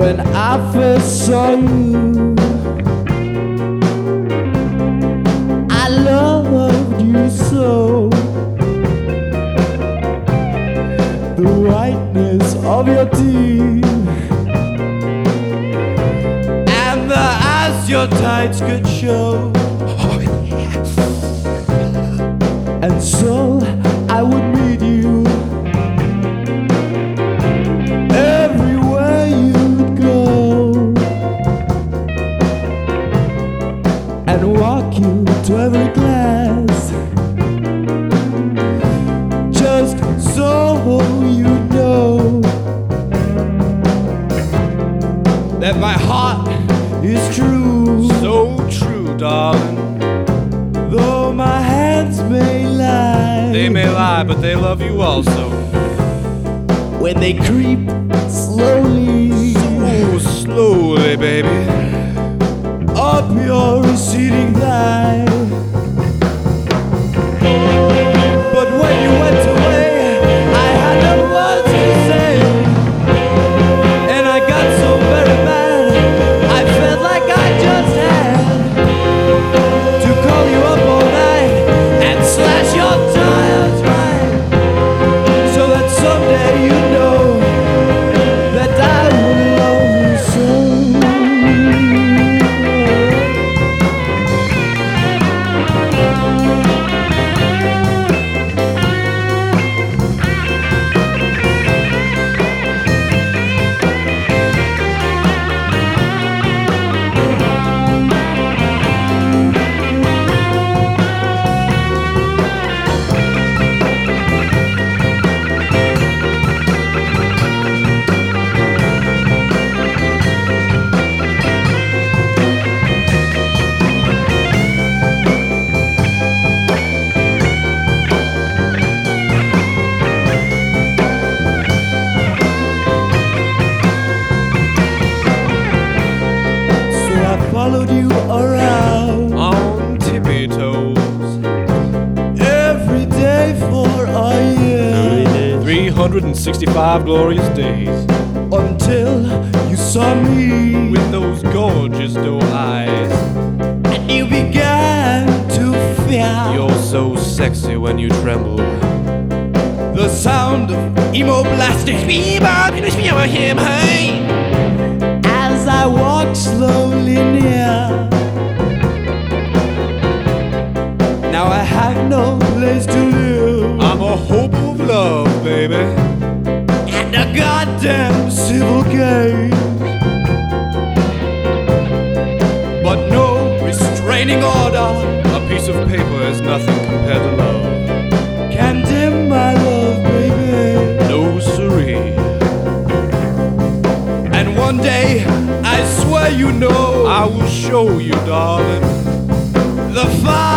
when I first saw you. I loved you so. The whiteness of your teeth and the eyes your tights could show. And so I would meet you everywhere you'd go, and walk you to every class, just so you know that my heart is true. So true, darling. Though my hands may lie, They may lie, but they love you also. when they creep slowly Oh, slowly, baby. up your receding thigh. But when you went away, I had no words to say, and I got so very mad, I felt like I just had to call you up all night and slash your tires right, so that someday you know that I will love you so. Followed you around On tippy toes. every day for a year, 365 glorious days. until you saw me With those gorgeous doe eyes. and you began to fear You're so sexy when you tremble. the sound of emo blasting as I walk slowly near. Now I have no place to live I'm a hope of love, baby. and a goddamn civil case, but no restraining order A piece of paper is nothing compared to love. can dim my love, baby. No siree. And one day, I swear you know, I will show you, darling. the fire